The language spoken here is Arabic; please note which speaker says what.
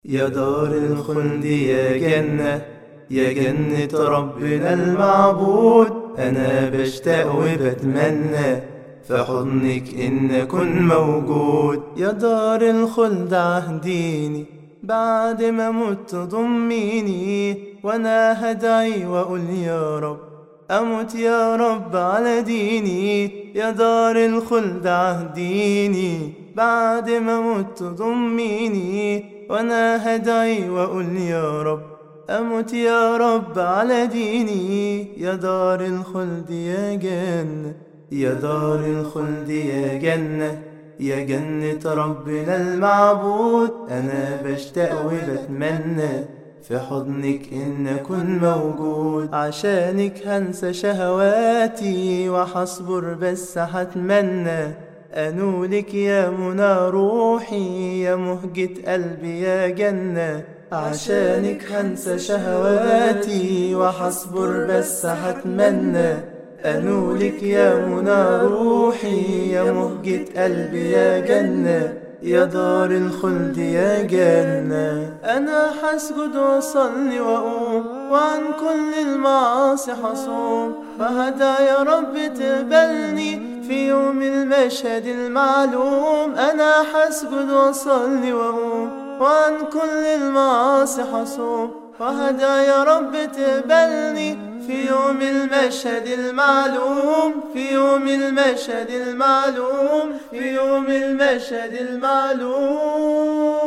Speaker 1: يا دار الخلد يا جنة، يا جنة ربنا المعبود، أنا بشتاق وبتمنى في حضنك إن أكون موجود. يا دار الخلد عهديني بعد ما مت ضميني، وأنا هدعي وأقول يا رب أموت يا رب على ديني. يا دار الخلد عهديني بعد ما مت ضميني، وأنا هدعي وأقول يا رب أموت يا رب على ديني. يا دار الخلد يا جنة، يا دار الخلد يا جنة، يا جنة ربنا المعبود، أنا بشتاق وبتمنى في حضنك إن أكون موجود. عشانك هنسى شهواتي وحصبر بس هتمنى أنولك يا منى روحي، يا مهجة قلبي يا جنة. عشانك هنسى شهواتي وحصبر بس هتمنى أنولك يا منى روحي، يا مهجة قلبي يا جنة. يا دار الخلد يا جنة، أنا حسجد وأصلي وأقوم وعن كل المعاصي حصوم، فهدى يا رب تقبلني في يوم المشهد المعلوم. أنا حسجد وأصلي وأقوم وعن كل المعاصي حصوم، فهدى يا رب تقبلني في يوم المشهد المعلوم، في يوم المشهد المعلوم، في يوم المشهد المعلوم.